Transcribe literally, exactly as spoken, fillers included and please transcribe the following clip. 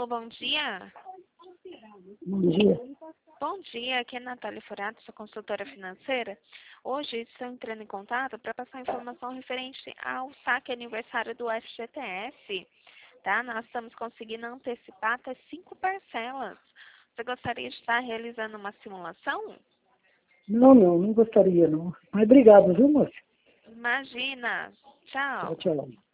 Alô, bom dia. Bom dia. Bom dia, aqui é Natália Furato, sou consultora financeira. Hoje estou entrando em contato para passar informação referente ao saque aniversário do F G T S. Tá? Nós estamos conseguindo antecipar até cinco parcelas. Você gostaria de estar realizando uma simulação? Não, não, não gostaria, não. Mas obrigado, viu, moça? Imagina. Tchau. Tchau, tchau.